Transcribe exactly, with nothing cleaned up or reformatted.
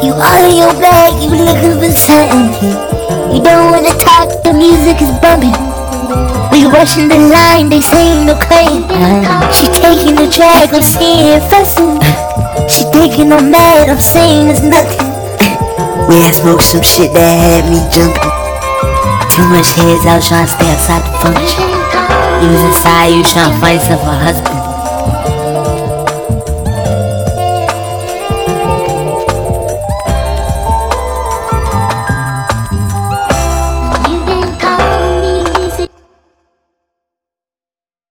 You all in your bag, you looking for something. You don't wanna talk, the music is bumping. We rushing the line, they saying okay. She taking the track, I'm saying fussing. She thinking I'm mad, I'm saying it's nothing. We had smoked some shit that had me jumping. Too much heads out trying to stay outside the function. You was inside, you trying to find yourself a husband.